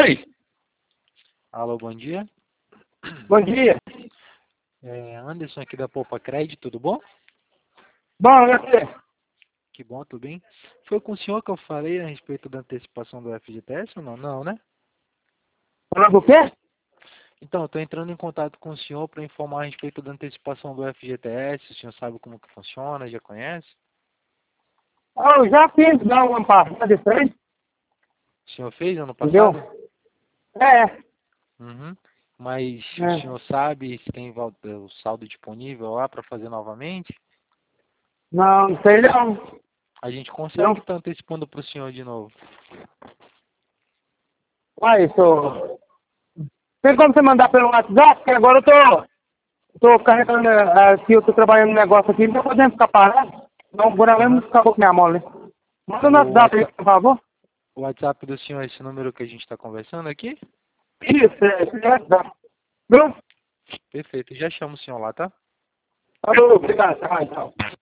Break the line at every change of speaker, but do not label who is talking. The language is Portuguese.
Oi,
Alô, bom dia.
bom dia.
Anderson aqui da Poupa Cred, tudo bom?
Bom, e você?
Que bom, tudo bem? Foi com o senhor que eu falei a respeito da antecipação do FGTS ou não? Não, né?
Falando o quê?
Então, estou entrando em contato com o senhor para informar a respeito da antecipação do FGTS. O senhor sabe como que funciona, já conhece?
Eu já fiz já uma passada de frente,
O senhor fez ano
entendeu?
passado?
É,
Uhum. Mas o
é.
senhor sabe se tem o saldo disponível lá para fazer novamente?
Não, não sei não.
A gente
Não.
consegue estar antecipando para o senhor de novo.
Uai, sou... Tem como você mandar pelo WhatsApp? Porque agora eu tô carregando aqui, eu tô trabalhando no negócio aqui, não tô podendo ficar parado. Não, por mesmo
Aham.
acabou com minha mole. Manda no
O
WhatsApp aí, por favor.
WhatsApp do senhor é esse número que a gente está conversando aqui?
Isso, esse WhatsApp. Viu?
Perfeito, já chamo o senhor lá, tá?
Falou, obrigado. Tchau, tchau.